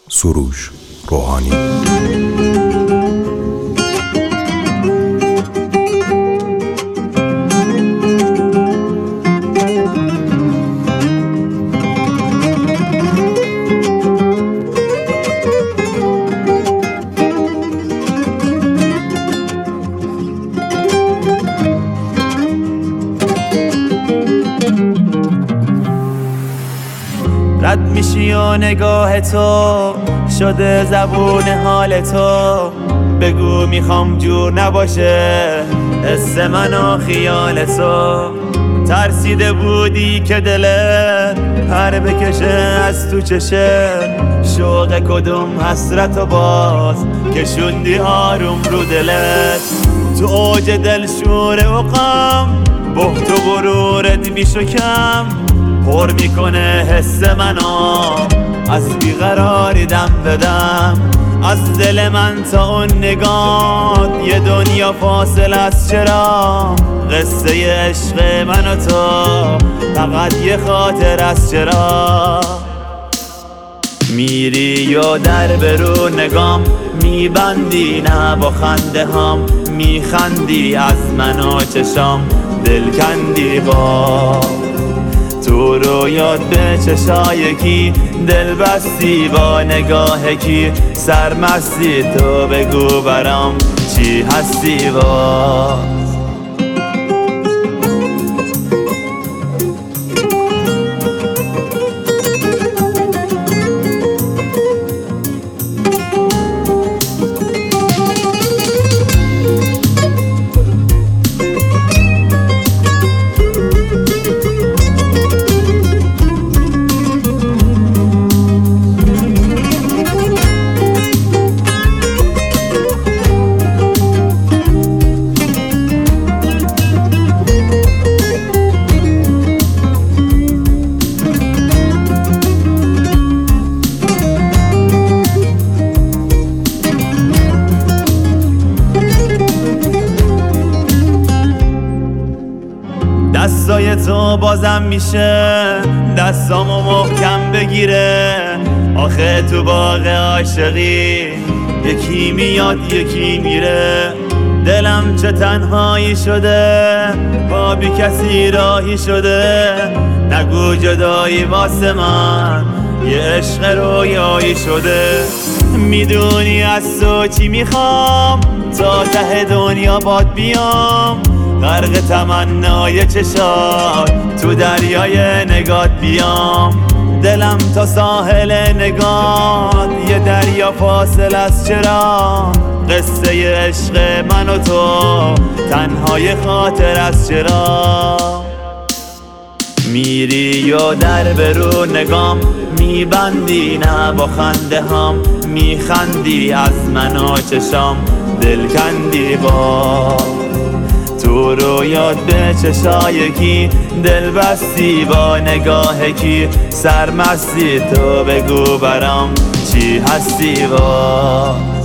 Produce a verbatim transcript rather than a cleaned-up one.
سروش روحانی. رد میشی و نگاه تو شده زبون حال تو، بگو میخوام جور نباشه حس من و خیال تو. ترسیده بودی که دلت پر بکشه از تو چشه، شوق کدوم حسرت و باز کشوندی آروم رو دلت. تو اوج دل شور و غم بهت و غرورت بیشو کم پر میکنه حس منو، از بیقراری دم بدم. از دل من تا اون نگات یه دنیا فاصله است. چرا قصه عشق من و تو فقط یه خاطر است؟ چرا میری و در برو نگام میبندی، نه با خنده هم میخندی از من و چشام دل کندی. با تو رو یاد به چشای کی دل بستی، با نگاه کی سرمستی. تو بگو برام چی هستی باز؟ دستای تو بازم میشه دستامو محکم بگیره. آخه تو باغ عاشقی یکی میاد یکی میره. دلم چه تنهایی شده با بی کسی راهی شده. نگو جدایی واسه من یه عشق رویایی شده. میدونی از تو چی میخوام تا ته دنیا باد بیام، غرق تمنای چشات تو دریای نگات بیام. دلم تا ساحل نگات یه دریا فاصل است. چرا قصه عشق من و تو تنهای خاطر است؟ چرا میری و در برو نگام میبندی، نه با خنده هم میخندی از من و چشام دل کندی. با تو رو یاد به چشای کی دل بستی، با نگاه کی سرمستی. تو بگو برام چی هستی باز؟